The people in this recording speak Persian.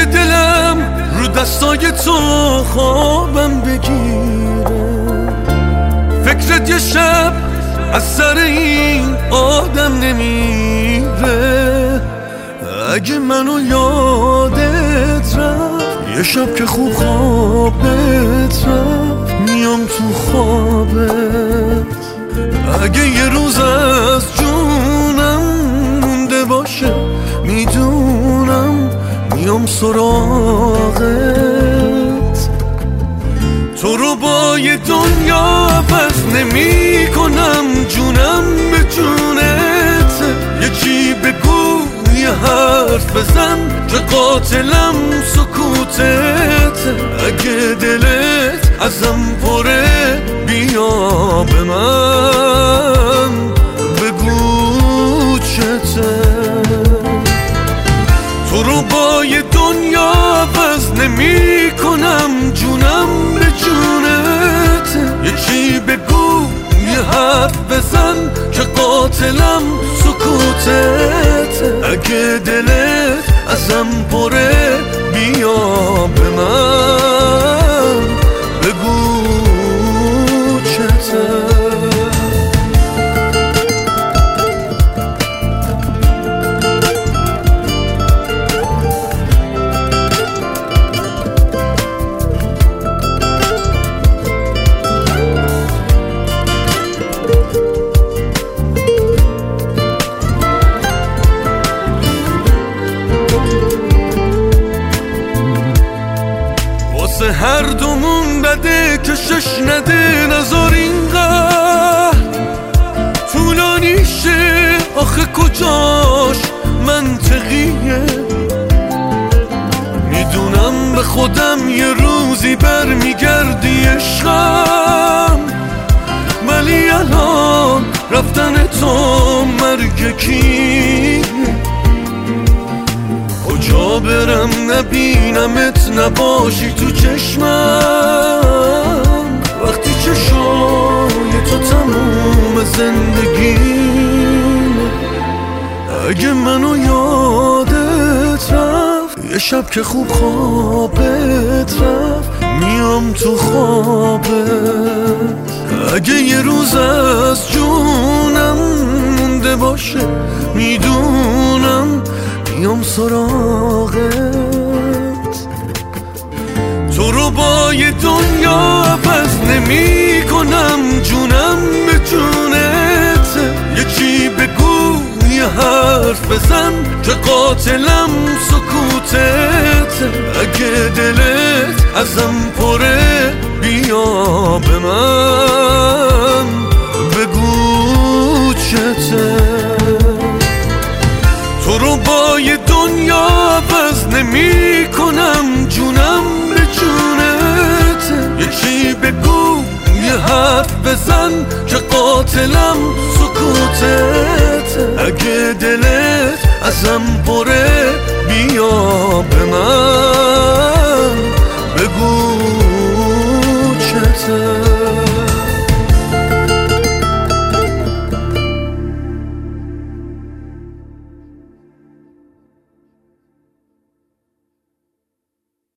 دلم رو دستای تو خوابم بگیره. فکرت یه شب از سر این آدم نمیره. اگه منو یادت رفت، یه شب که خوب خوابت رفت، میام تو خوابت. اگه یه روز از جونم مونده باشه، میدونم میام سراغت. تو رو با یه دنیا عوض نمی کنم، جونم به جونت. یکی بگو یه حرف بزن که قاتلم سکوتت. اگه دلت ازم پره، بیا به من بگو چته. تو رو با یه دنیا عوض نمی کنم، جونم به جونت. یکی بگو یه حرف بزن که قاتلم سکوتت. اگه دلت ازم پره، بیا به من بگو چته. هر دومون بده کشش نده، نذار اینقدر طولانی شه. آخه کجاش منطقیه؟ میدونم به خودم یه روزی برمیگردی عشقم، ولی الان رفتن تو مرگ کیه؟ کجا برم نبینمت، نباشی تو چشمم، وقتی چشای تو تموم زندگیم. اگه منو یادت رفت، یه شب که خوب خوابت رفت، میام تو خوابت. اگه یه روز از جونم مونده باشه، میدونم میام سراغت. تو رو با یه دنیا عوض نمی کنم، جونم به جونت. یکی بگو یه حرف بزن که قاتلم سکوتت. اگه دلت ازم پره، بیا به من بگو چته. تو رو با یه دنیا عوض نمی کنم، جونم به جونت. یکی بگو یه حرف بزن که قاتلم سکوتت. اگه دلت ازم پره، بیا به من بگو چته.